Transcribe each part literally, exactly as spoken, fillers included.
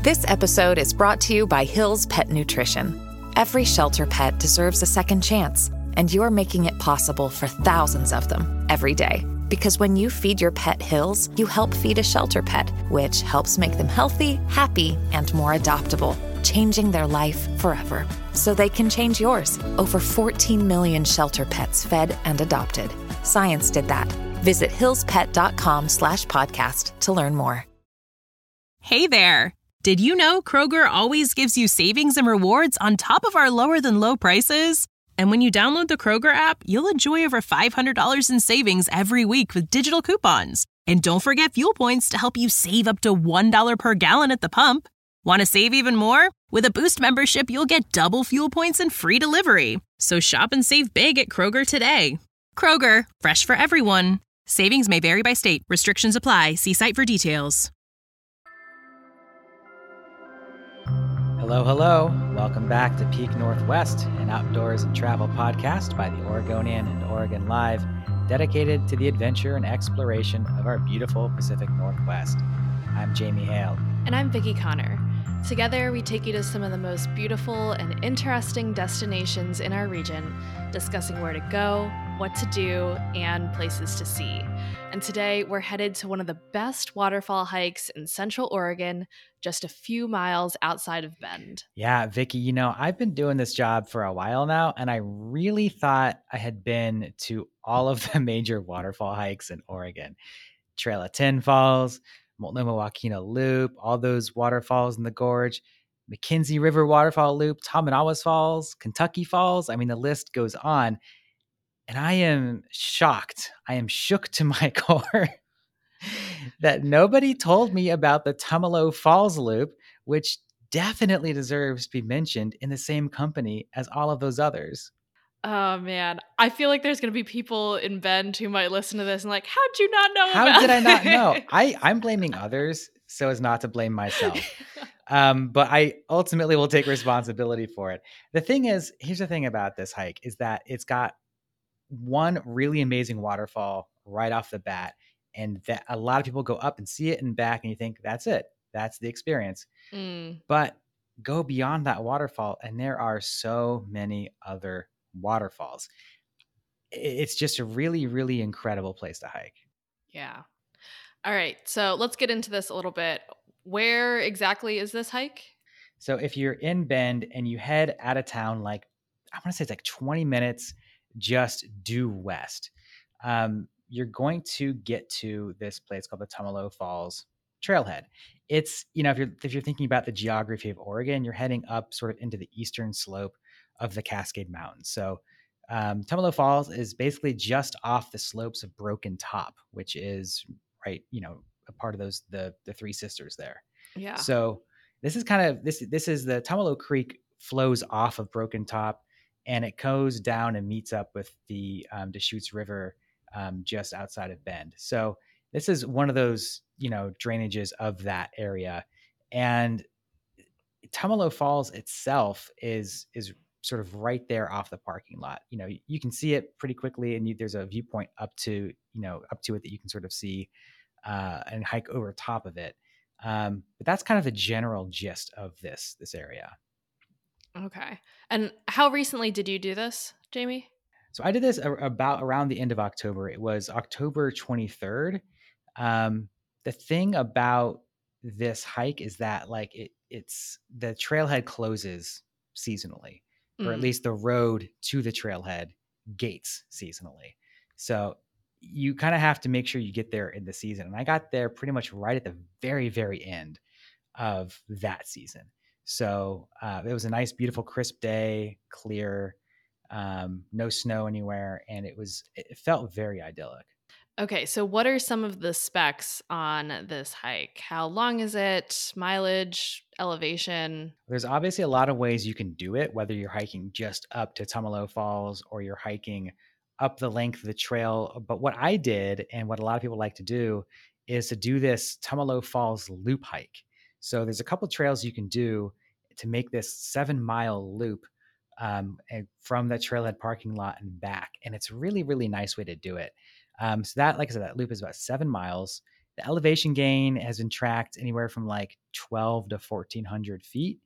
This episode is brought to you by Hill's Pet Nutrition. Every shelter pet deserves a second chance, and you're making it possible for thousands of them every day. Because when you feed your pet Hill's, you help feed a shelter pet, which helps make them healthy, happy, and more adoptable, changing their life forever. So they can change yours. Over fourteen million shelter pets fed and adopted. Science did that. Visit hillspet.com slash podcast to learn more. Hey there. Did you know Kroger always gives you savings and rewards on top of our lower than low prices? And when you download the Kroger app, you'll enjoy over five hundred dollars in savings every week with digital coupons. And don't forget fuel points to help you save up to one dollar per gallon at the pump. Want to save even more? With a Boost membership, you'll get double fuel points and free delivery. So shop and save big at Kroger today. Kroger, fresh for everyone. Savings may vary by state. Restrictions apply. See site for details. Hello, hello. Welcome back to Peak Northwest, an outdoors and travel podcast by the Oregonian and Oregon Live, dedicated to the adventure and exploration of our beautiful Pacific Northwest. I'm Jamie Hale. And I'm Vicki Connor. Together, we take you to some of the most beautiful and interesting destinations in our region, discussing where to go, what to do, and places to see. And today, we're headed to one of the best waterfall hikes in Central Oregon, just a few miles outside of Bend. Yeah, Vicki, you know, I've been doing this job for a while now, and I really thought I had been to all of the major waterfall hikes in Oregon. Trail of Ten Falls, Multnomah Wakena Loop, all those waterfalls in the gorge, McKenzie River Waterfall Loop, Tamanawas Falls, Kentucky Falls. I mean, the list goes on. And I am shocked. I am shook to my core that nobody told me about the Tumalo Falls Loop, which definitely deserves to be mentioned in the same company as all of those others. Oh, man. I feel like there's going to be people in Bend who might listen to this and like, how'd you not know How about did I not it? know? I, I'm blaming others so as not to blame myself. Um, but I ultimately will take responsibility for it. The thing is, here's the thing about this hike is that it's got one really amazing waterfall right off the bat. And that a lot of people go up and see it and back and you think that's it. That's the experience. Mm. But go beyond that waterfall and there are so many other waterfalls. It's just a really, really incredible place to hike. Yeah. All right. So let's get into this a little bit. Where exactly is this hike? So if you're in Bend and you head out of town, like I want to say it's like twenty minutes, just due west, um, you're going to get to this place called the Tumalo Falls Trailhead. It's, you know, if you're if you're thinking about the geography of Oregon, you're heading up sort of into the eastern slope of the Cascade Mountains. So um, Tumalo Falls is basically just off the slopes of Broken Top, which is right, you know, a part of those the the Three Sisters there. Yeah. So this is kind of this this is the Tumalo Creek flows off of Broken Top and it goes down and meets up with the um, Deschutes River um, just outside of Bend. So this is one of those, you know, drainages of that area. And Tumalo Falls itself is is sort of right there off the parking lot. You know, you can see it pretty quickly, and you, there's a viewpoint up to, you know, up to it that you can sort of see uh, and hike over top of it. Um, but that's kind of the general gist of this this area. Okay. And how recently did you do this, Jamie? So I did this a- about around the end of October. It was October twenty-third. Um, the thing about this hike is that like it, it's the trailhead closes seasonally, or at Mm. least the road to the trailhead gates seasonally. So you kind of have to make sure you get there in the season. And I got there pretty much right at the very, very end of that season. So uh, it was a nice, beautiful, crisp day, clear, um, no snow anywhere. And it was, it felt very idyllic. Okay, so what are some of the specs on this hike? How long is it? Mileage, elevation? There's obviously a lot of ways you can do it, whether you're hiking just up to Tumalo Falls or you're hiking up the length of the trail. But what I did and what a lot of people like to do is to do this Tumalo Falls loop hike. So there's a couple trails you can do to make this seven mile loop um, and from the trailhead parking lot and back. And it's really, really nice way to do it. Um, so that, like I said, that loop is about seven miles. The elevation gain has been tracked anywhere from like twelve to fourteen hundred feet.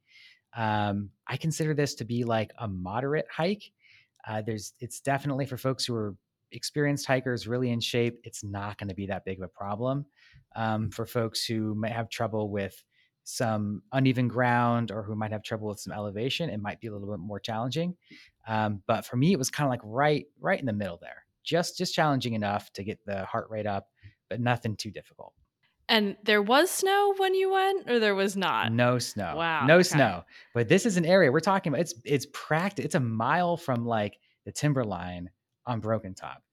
Um, I consider this to be like a moderate hike. Uh, there's, it's definitely for folks who are experienced hikers, really in shape. It's not going to be that big of a problem. Um, for folks who might have trouble with some uneven ground or who might have trouble with some elevation, it might be a little bit more challenging. Um, but for me, it was kind of like right, right in the middle there, just, just challenging enough to get the heart rate up, but nothing too difficult. And there was snow when you went, or there was not? No snow. Wow. No okay. snow. But this is an area we're talking about. It's it's practice. It's a mile from like the timberline on Broken Top.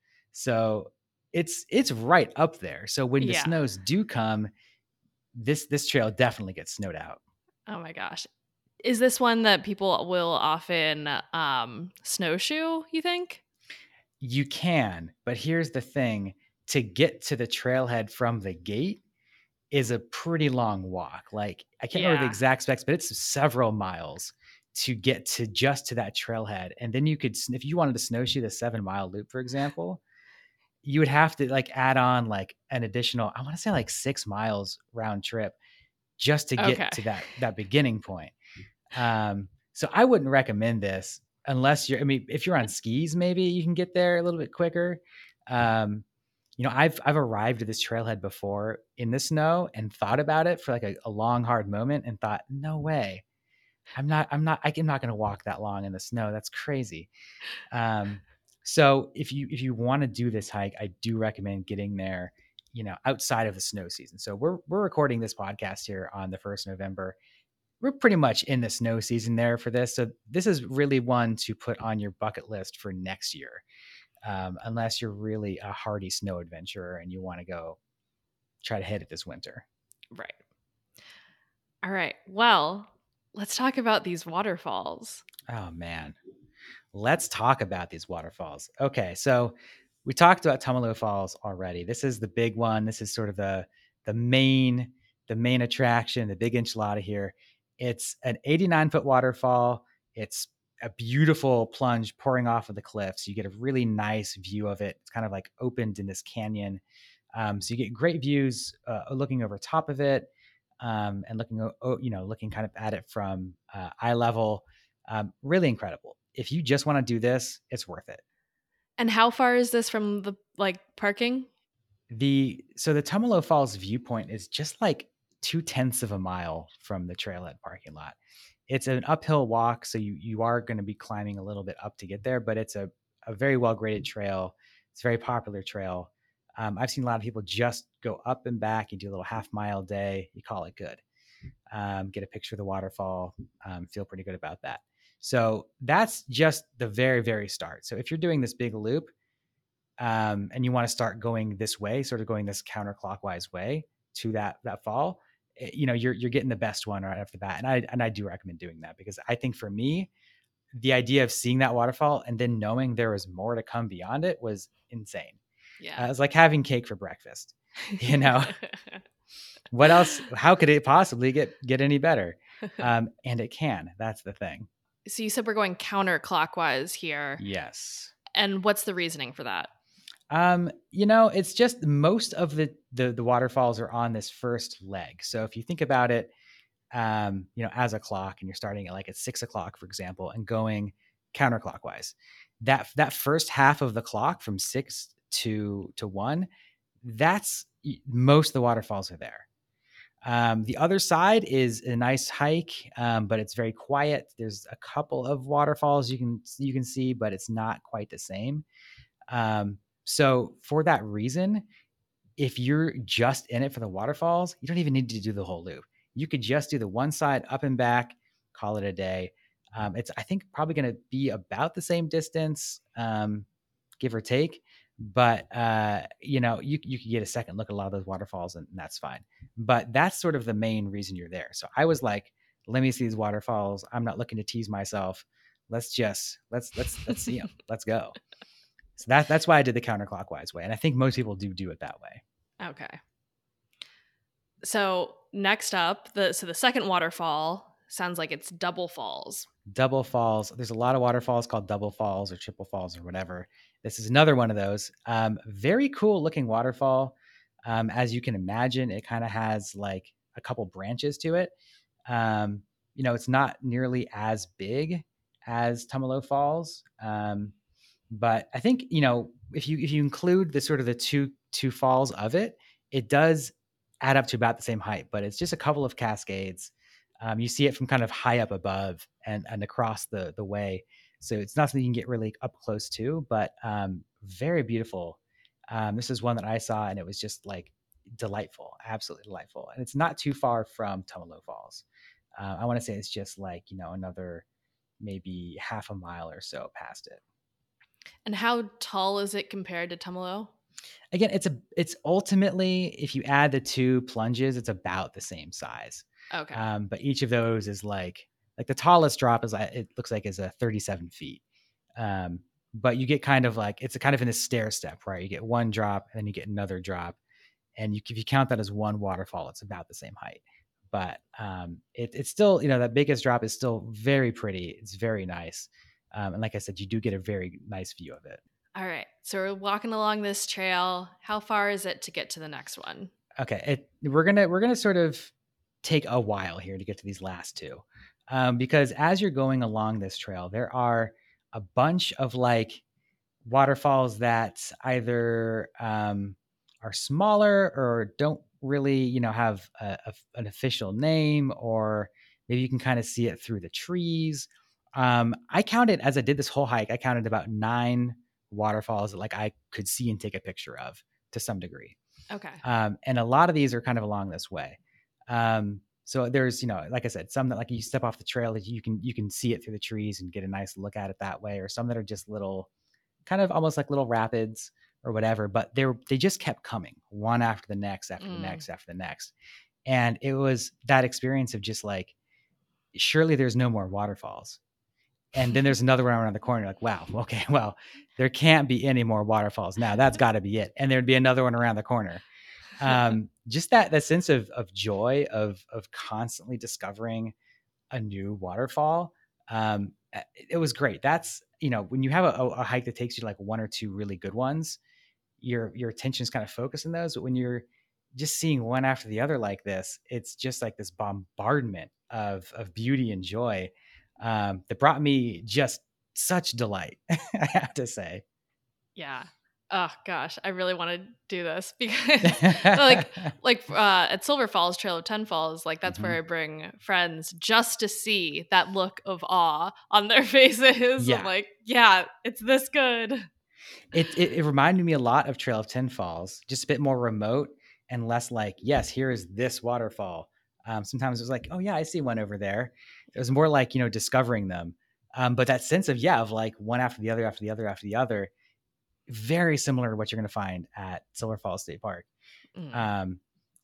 So it's it's right up there. So when the Yeah. snows do come, this this trail definitely gets snowed out. Oh my gosh. Is this one that people will often um, snowshoe, you think? You can, but here's the thing. To get to the trailhead from the gate is a pretty long walk. Like I can't remember the Yeah. exact specs, but it's several miles to get to just to that trailhead. And then you could, if you wanted to snowshoe the seven mile loop, for example, you would have to like add on like an additional, I want to say like six miles round trip just to get Okay. to that, that beginning point. Um, so I wouldn't recommend this unless you're, I mean, if you're on skis, maybe you can get there a little bit quicker. Um, you know, I've, I've arrived at this trailhead before in the snow and thought about it for like a, a long, hard moment and thought, no way. I'm not, I'm not, I'm not going to walk that long in the snow. That's crazy. Um, so if you, if you want to do this hike, I do recommend getting there, you know, outside of the snow season. So we're, we're recording this podcast here on the first of November. We're pretty much in the snow season there for this. So this is really one to put on your bucket list for next year. Um, unless you're really a hardy snow adventurer and you want to go try to hit it this winter. Right. All right. Well, let's talk about these waterfalls. Oh man. Let's talk about these waterfalls. Okay. So we talked about Tumalo Falls already. This is the big one. This is sort of the, the main, the main attraction, the big enchilada here. It's an eighty-nine foot waterfall. It's a beautiful plunge pouring off of the cliffs. You get a really nice view of it. It's kind of like opened in this canyon. Um, so you get great views uh, looking over top of it um, and looking, you know, looking kind of at it from uh, eye level. Um, really incredible. If you just want to do this, it's worth it. And how far is this from the like parking? The so the Tumalo Falls viewpoint is just like two tenths of a mile from the trailhead parking lot. It's an uphill walk, so you you are going to be climbing a little bit up to get there, but it's a, a very well graded trail. It's a very popular trail. Um, I've seen a lot of people just go up and back. You do a little half mile day. You call it good. Um, get a picture of the waterfall. Um, feel pretty good about that. So that's just the very, very start. So if you're doing this big loop um, and you want to start going this way, sort of going this counterclockwise way to that that fall, you know, you're you're getting the best one right off the bat. And I and I do recommend doing that because I think for me, the idea of seeing that waterfall and then knowing there was more to come beyond it was insane. Yeah. Uh, it was like having cake for breakfast. You know, what else? How could it possibly get get any better? Um, and it can. That's the thing. So you said we're going counterclockwise here. Yes. And what's the reasoning for that? Um, you know, it's just most of the, the the waterfalls are on this first leg. So if you think about it, um, you know, as a clock, and you're starting at like at six o'clock, for example, and going counterclockwise, that that first half of the clock from six to to one, that's most of the waterfalls are there. Um, the other side is a nice hike, um, but it's very quiet. There's a couple of waterfalls you can you can see, but it's not quite the same. Um, so for that reason, if you're just in it for the waterfalls, you don't even need to do the whole loop. You could just do the one side up and back, call it a day. Um, it's I think probably going to be about the same distance, um, give or take. But, uh, you know, you, you could get a second look at a lot of those waterfalls and that's fine. But that's sort of the main reason you're there. So I was like, let me see these waterfalls. I'm not looking to tease myself. Let's just, let's, let's, let's see them. Let's go. So that, that's why I did the counterclockwise way. And I think most people do do it that way. Okay. So next up, the so the second waterfall sounds like it's Double Falls. Double Falls. There's a lot of waterfalls called Double Falls or Triple Falls or whatever. This is another one of those. Um, very cool looking waterfall. Um, as you can imagine, it kind of has like a couple branches to it. Um, you know, it's not nearly as big as Tumalo Falls. Um, but I think, you know, if you if you include the sort of the two two falls of it, it does add up to about the same height, but it's just a couple of cascades. Um, you see it from kind of high up above and and across the the way. So it's not something you can get really up close to, but um, very beautiful. Um, this is one that I saw, and it was just like delightful, absolutely delightful. And it's not too far from Tumalo Falls. Uh, I want to say it's just like, you know, another maybe half a mile or so past it. And how tall is it compared to Tumalo? Again, it's a it's ultimately, if you add the two plunges, it's about the same size. Okay. Um, but each of those is like like the tallest drop is like, it looks like is a thirty-seven feet. Um, but you get kind of like it's a kind of in a stair step, right? You get one drop and then you get another drop, and you if you count that as one waterfall, it's about the same height. But um, it, it's still, you know, that biggest drop is still very pretty. It's very nice, um, and like I said, you do get a very nice view of it. All right. So we're walking along this trail. How far is it to get to the next one? Okay, it, we're gonna we're gonna sort of take a while here to get to these last two, um, because as you're going along this trail, there are a bunch of like waterfalls that either um, are smaller or don't really, you know, have a, a, an official name, or maybe you can kind of see it through the trees. Um, I counted as I did this whole hike. I counted about nine waterfalls that like I could see and take a picture of to some degree. Okay. Um, and a lot of these are kind of along this way. Um, so there's, you know, like I said, some that like you step off the trail that you can you can see it through the trees and get a nice look at it that way, or some that are just little, kind of almost like little rapids or whatever. But they were they just kept coming one after the next, after Mm. the next, after the next, and it was that experience of just like, surely there's no more waterfalls. And then there's another one around the corner. Like, wow, okay, well, there can't be any more waterfalls now. That's got to be it. And there'd be another one around the corner. Um, just that that sense of of joy of of constantly discovering a new waterfall. Um, it, it was great. That's, you know, when you have a, a hike that takes you like one or two really good ones, your your attention is kind of focused on those. But when you're just seeing one after the other like this, it's just like this bombardment of of beauty and joy um, that brought me just such delight. I have to say. Yeah. Oh gosh, I really want to do this because like like uh, at Silver Falls, Trail of Ten Falls, like that's mm-hmm. where I bring friends just to see that look of awe on their faces. Yeah. Like, yeah, it's this good. It, it it reminded me a lot of Trail of Ten Falls, just a bit more remote and less like, yes, here is this waterfall. Um, sometimes it was like, oh yeah, I see one over there. It was more like, you know, discovering them. Um, but that sense of, yeah, of like one after the other, after the other, after the other, very similar to what you're going to find at Silver Falls State Park. Mm. Um,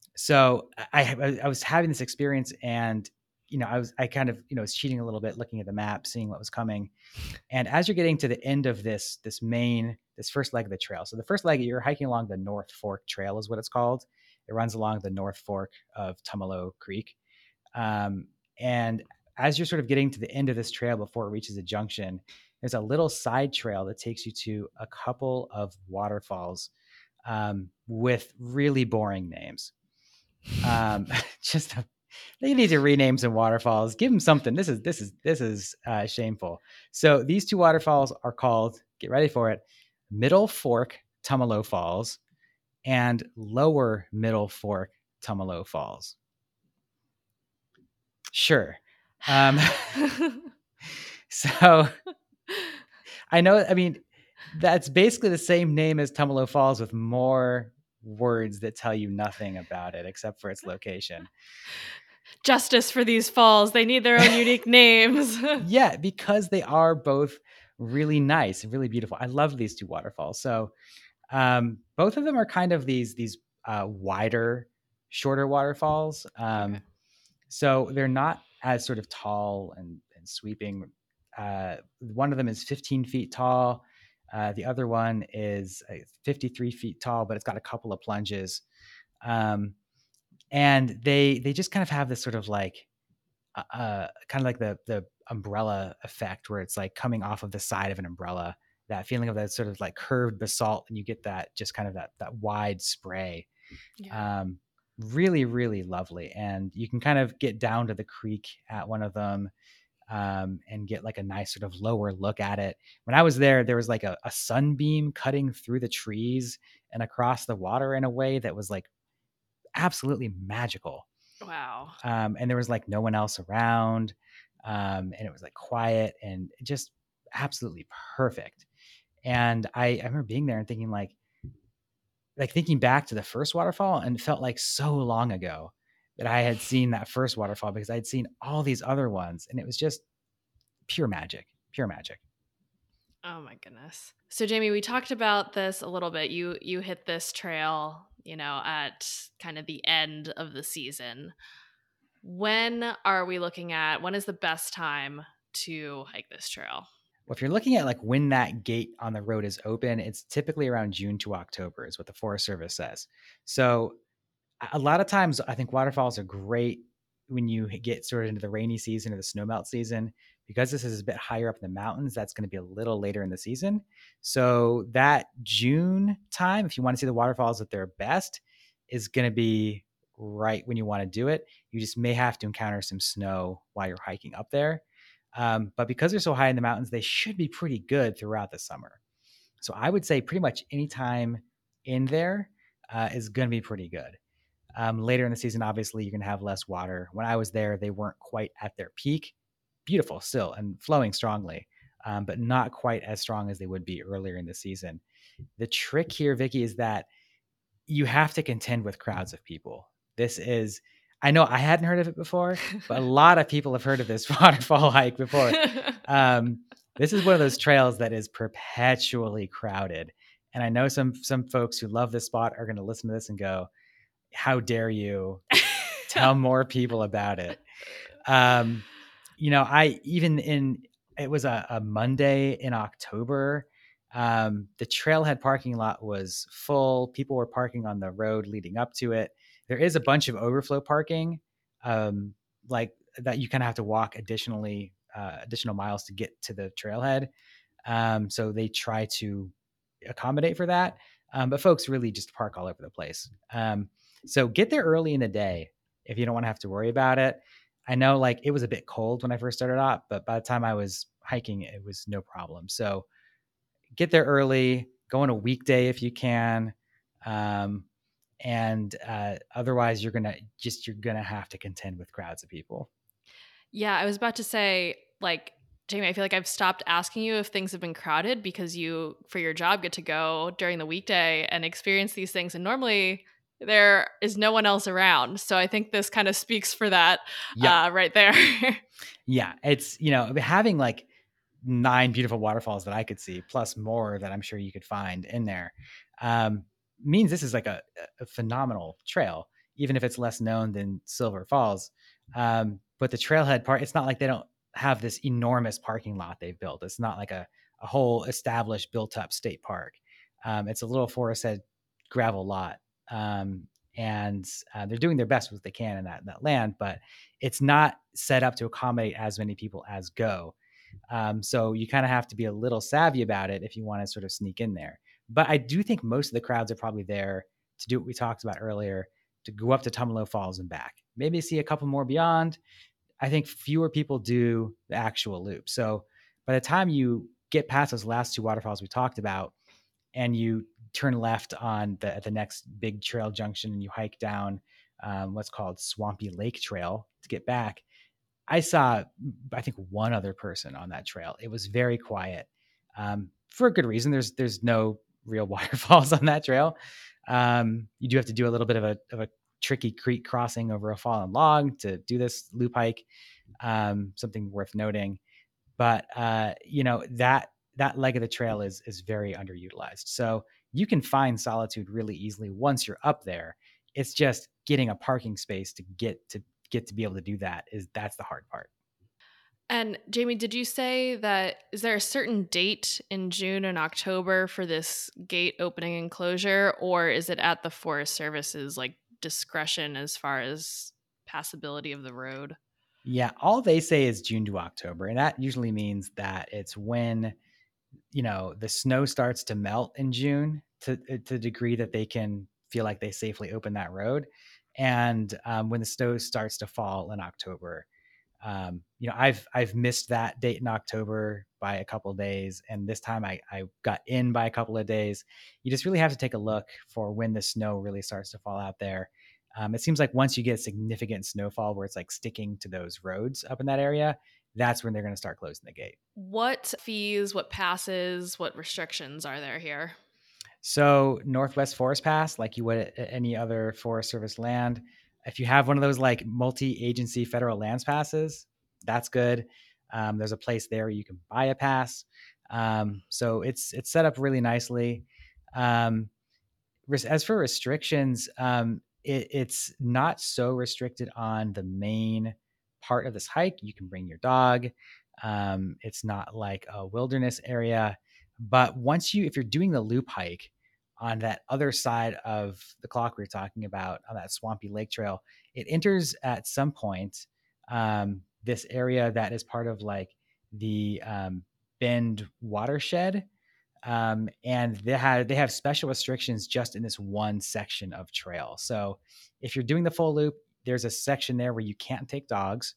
so I, I, I was having this experience, and, you know, I was, I kind of, you know, was cheating a little bit, looking at the map, seeing what was coming. And as you're getting to the end of this, this main, this first leg of the trail. So the first leg, you're hiking along the North Fork Trail is what it's called. It runs along the North Fork of Tumalo Creek. Um, and as you're sort of getting to the end of this trail before it reaches a junction, there's a little side trail that takes you to a couple of waterfalls um, with really boring names. Um, just a, they need to rename some waterfalls. Give them something. This is this is this is uh, shameful. So these two waterfalls are called, get ready for it, Middle Fork Tumalo Falls and Lower Middle Fork Tumalo Falls. Sure. Um, so I know, I mean, that's basically the same name as Tumalo Falls with more words that tell you nothing about it except for its location. Justice for these falls. They need their own unique names. Yeah, because they are both really nice and really beautiful. I love these two waterfalls. So um, both of them are kind of these, these uh, wider, shorter waterfalls. Um, okay. So they're not as sort of tall and, and sweeping. Uh, one of them is fifteen feet tall. Uh, the other one is fifty-three feet tall, but it's got a couple of plunges. Um, and they they just kind of have this sort of like, uh, kind of like the the umbrella effect, where it's like coming off of the side of an umbrella, that feeling of that sort of like curved basalt, and you get that just kind of that that wide spray. Yeah. Um, really, really lovely. And you can kind of get down to the creek at one of them um, and get like a nice sort of lower look at it. When I was there, there was like a, a sunbeam cutting through the trees and across the water in a way that was like absolutely magical. Wow. Um, and there was like no one else around. Um, and it was like quiet and just absolutely perfect. And I, I remember being there and thinking like, like thinking back to the first waterfall and it felt like so long ago that I had seen that first waterfall because I'd seen all these other ones and it was just pure magic, pure magic. Oh my goodness. So Jamie, we talked about this a little bit. You you hit this trail, you know, at kind of the end of the season. When are we looking at when is the best time to hike this trail? Well, if you're looking at like when that gate on the road is open, it's typically around June to October is what the Forest Service says. So a lot of times I think waterfalls are great when you get sort of into the rainy season or the snowmelt season. Because this is a bit higher up in the mountains, that's going to be a little later in the season. So that June time, if you want to see the waterfalls at their best, is going to be right when you want to do it. You just may have to encounter some snow while you're hiking up there. Um, but because they're so high in the mountains, they should be pretty good throughout the summer. So I would say pretty much any time in there uh, is going to be pretty good. Um, later in the season, obviously, you're going to have less water. When I was there, they weren't quite at their peak. Beautiful still and flowing strongly, um, but not quite as strong as they would be earlier in the season. The trick here, Vicky, is that you have to contend with crowds of people. This is, I know I hadn't heard of it before, but a lot of people have heard of this waterfall hike before. Um, this is one of those trails that is perpetually crowded. And I know some some folks who love this spot are going to listen to this and go, how dare you tell more people about it? Um, you know, I even in, it was a, a Monday in October. Um, the trailhead parking lot was full. People were parking on the road leading up to it. There is a bunch of overflow parking, um, like that you kind of have to walk additionally, uh, additional miles to get to the trailhead. Um, so they try to accommodate for that. Um, but folks really just park all over the place. Um, so get there early in the day if you don't want to have to worry about it. I know like it was a bit cold when I first started out, but by the time I was hiking, it was no problem. So get there early, go on a weekday if you can. Um, and uh, otherwise you're going to just, you're going to have to contend with crowds of people. Yeah, I was about to say, like, Jamie, I feel like I've stopped asking you if things have been crowded because you, for your job, get to go during the weekday and experience these things. And normally there is no one else around. So I think this kind of speaks for that Yep. uh, right there. Yeah. It's, you know, having like nine beautiful waterfalls that I could see, plus more that I'm sure you could find in there, um, means this is like a, a phenomenal trail, even if it's less known than Silver Falls. Um, but the trailhead part, it's not like they don't have this enormous parking lot they've built. It's not like a, a whole established built up state park. Um, it's a little forested gravel lot. Um, and uh, they're doing their best with what they can in that, that land, but it's not set up to accommodate as many people as go. Um, so you kind of have to be a little savvy about it if you want to sort of sneak in there. But I do think most of the crowds are probably there to do what we talked about earlier, to go up to Tumalo Falls and back. Maybe see a couple more beyond. I think fewer people do the actual loop. So by the time you get past those last two waterfalls we talked about and you turn left on the, the next big trail junction and you hike down um, what's called Swampy Lake Trail to get back, I saw, I think, one other person on that trail. It was very quiet, um, for a good reason. There's there's no real waterfalls on that trail. Um, you do have to do a little bit of a of a tricky creek crossing over a fallen log to do this loop hike. Um, something worth noting, but uh, you know that that leg of the trail is is very underutilized. So you can find solitude really easily once you're up there. It's just getting a parking space to get to get to be able to do that is that's the hard part. And Jamie, did you say that is there a certain date in June and October for this gate opening and closure, or is it at the Forest Service's like discretion as far as passability of the road? Yeah, all they say is June to October, and that usually means that it's when, you know, the snow starts to melt in June to to the degree that they can feel like they safely open that road. And um, when the snow starts to fall in October, um, you know, I've I've missed that date in October by a couple of days, and this time I I got in by a couple of days. You just really have to take a look for when the snow really starts to fall out there. Um, it seems like once you get significant snowfall where it's like sticking to those roads up in that area, that's when they're going to start closing the gate. What fees, what passes, what restrictions are there here? So Northwest Forest Pass, like you would at any other Forest Service land, if you have one of those like multi-agency federal lands passes, that's good. Um, there's a place there where you can buy a pass. Um, so it's it's set up really nicely. Um, as for restrictions, um, it, it's not so restricted on the main part of this hike. You can bring your dog. Um, it's not like a wilderness area. But once you, if you're doing the loop hike on that other side of the clock we were talking about, on that swampy lake trail, it enters at some point um, this area that is part of like the um, Bend watershed. Um, and they have they have special restrictions just in this one section of trail. So if you're doing the full loop, there's a section there where you can't take dogs.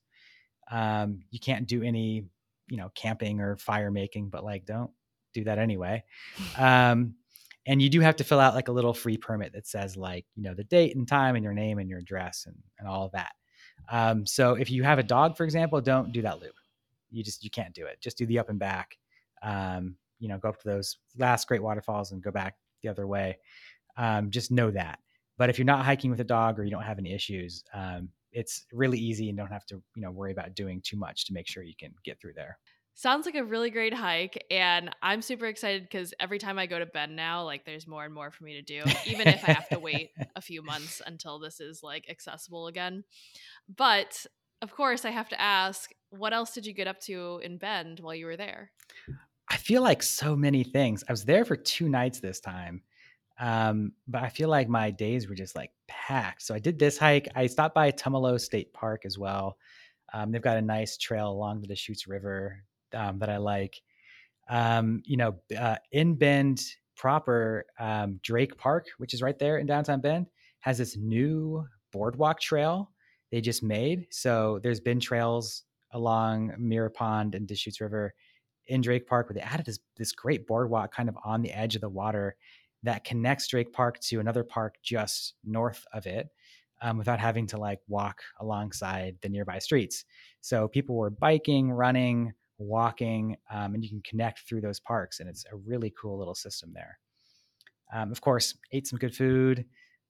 Um, you can't do any, you know, camping or fire making, but like don't do that anyway. Um, and you do have to fill out like a little free permit that says like, you know, the date and time and your name and your address and, and all of that. Um, so if you have a dog, for example, don't do that loop. You just, you can't do it. Just do the up and back. Um, you know, go up to those last great waterfalls and go back the other way. Um, just know that. But if you're not hiking with a dog or you don't have any issues, um, it's really easy and don't have to, you know, worry about doing too much to make sure you can get through there. Sounds like a really great hike, and I'm super excited because every time I go to Bend now, like there's more and more for me to do, even if I have to wait a few months until this is like accessible again. But of course, I have to ask, what else did you get up to in Bend while you were there? I feel like so many things. I was there for two nights this time. Um, but I feel like my days were just like packed. So I did this hike. I stopped by Tumalo State Park as well. Um, they've got a nice trail along the Deschutes River um, that I like. Um, you know, uh, in Bend proper, um, Drake Park, which is right there in downtown Bend, has this new boardwalk trail they just made. So there's been trails along Mirror Pond and Deschutes River in Drake Park where they added this this great boardwalk kind of on the edge of the water that connects Drake Park to another park just north of it. Um, without having to like walk alongside the nearby streets. So people were biking, running, walking, um, and you can connect through those parks. And it's a really cool little system there. Um, of course, ate some good food.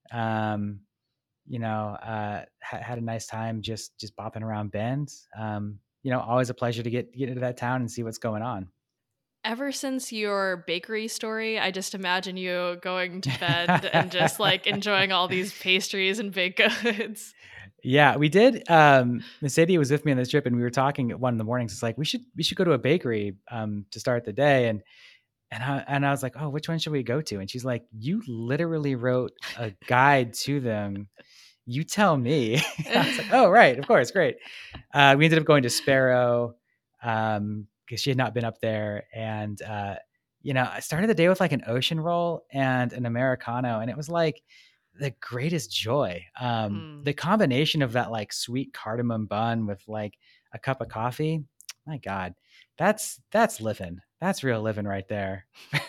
Um, you know, uh, ha- had a nice time just just bopping around Bend. Um, you know, always a pleasure to get get into that town and see what's going on. Ever since your bakery story, I just imagine you going to Bend and just like enjoying all these pastries and baked goods. Yeah, we did. Um, Mercedes was with me on this trip, and we were talking at one in the mornings. It's like we should we should go to a bakery um, to start the day, and and I and I was like, oh, which one should we go to? And she's like, you literally wrote a guide to them. You tell me. I was like, oh, right, of course, great. Uh, we ended up going to Sparrow um, because she had not been up there, and uh, you know, I started the day with like an ocean roll and an Americano, and it was like the greatest joy. Um, Mm. The combination of that like sweet cardamom bun with like a cup of coffee, my God, that's that's living. That's real living right there.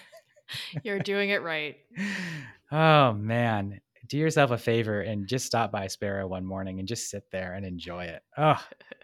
You're doing it right. Oh man, do yourself a favor and just stop by Sparrow one morning and just sit there and enjoy it. Oh,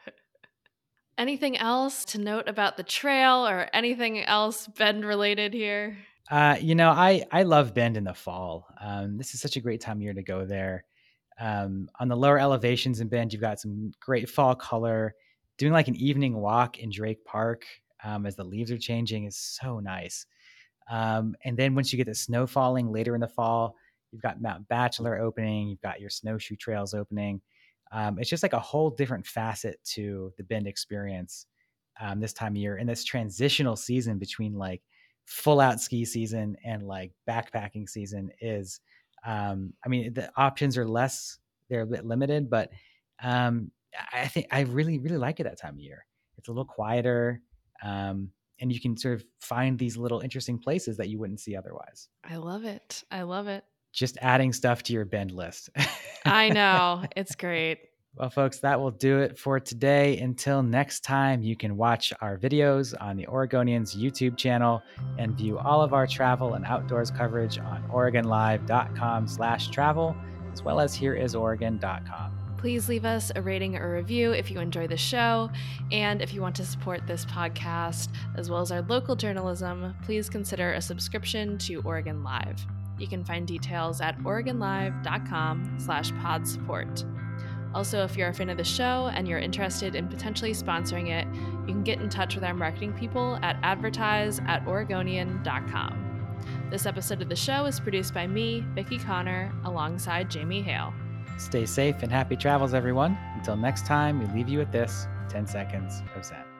Anything else to note about the trail or anything else Bend related here? uh, you know, I I love Bend in the fall. Um, this is such a great time of year to go there. Um, on the lower elevations in Bend, you've got some great fall color. Doing like an evening walk in Drake Park um, as the leaves are changing is so nice. Um, and then once you get the snow falling later in the fall, you've got Mount Bachelor opening, you've got your snowshoe trails opening. Um, it's just like a whole different facet to the Bend experience um, this time of year. And this transitional season between like full out ski season and like backpacking season is, um, I mean, the options are less, they're a bit limited, but um, I think I really, really like it that time of year. It's a little quieter. Um, and you can sort of find these little interesting places that you wouldn't see otherwise. I love it. I love it. just adding stuff to your Bend list. I know. It's great. Well, folks, that will do it for today. Until next time, you can watch our videos on the Oregonians YouTube channel and view all of our travel and outdoors coverage on OregonLive.com slash travel, as well as here is Oregon dot com. Please leave us a rating or review if you enjoy the show. And if you want to support this podcast, as well as our local journalism, please consider a subscription to Oregon Live. You can find details at OregonLive.com slash pod support. Also, if you're a fan of the show and you're interested in potentially sponsoring it, you can get in touch with our marketing people at advertise at Oregonian dot com. This episode of the show is produced by me, Vicki Connor, alongside Jamie Hale. Stay safe and happy travels, everyone. Until next time, we leave you with this ten seconds of Zen.